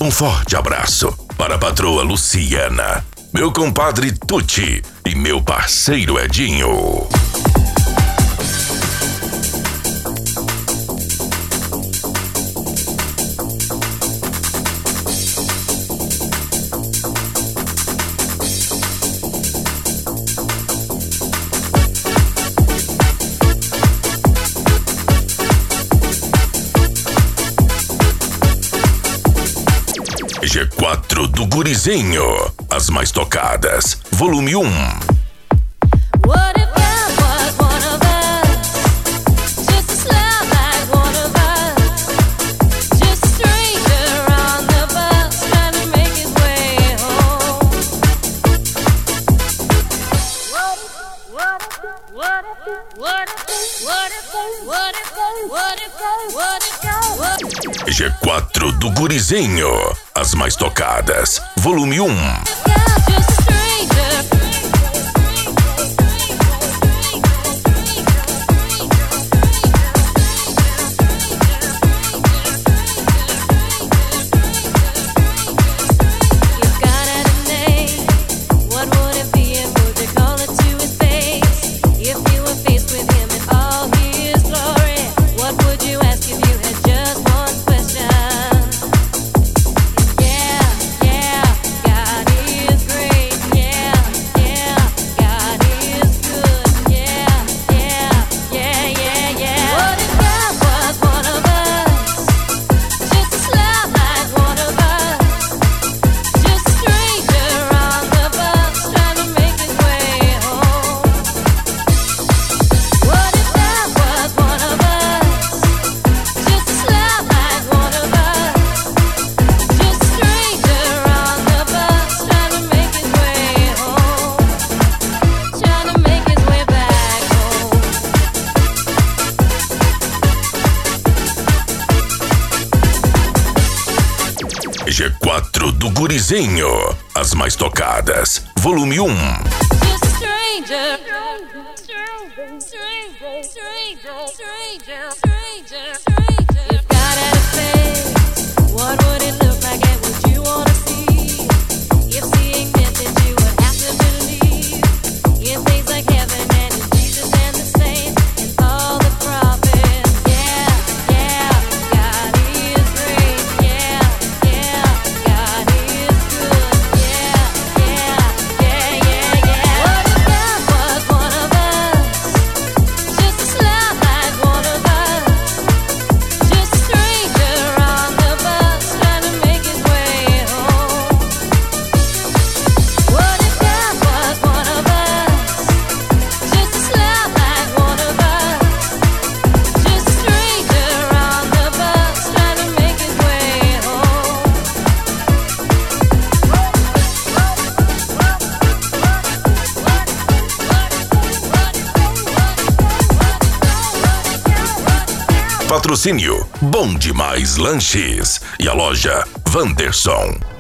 Um forte abraço para a patroa Luciana, meu compadre Tuti e meu parceiro Edinho. G4 do Gurizinho, as mais tocadas, volume 1. G4 do Gurizinho, as mais tocadas, volume 1. G4 do Gurizinho, as mais tocadas, volume 1. Patrocínio Bom Demais Lanches e a loja Wanderson.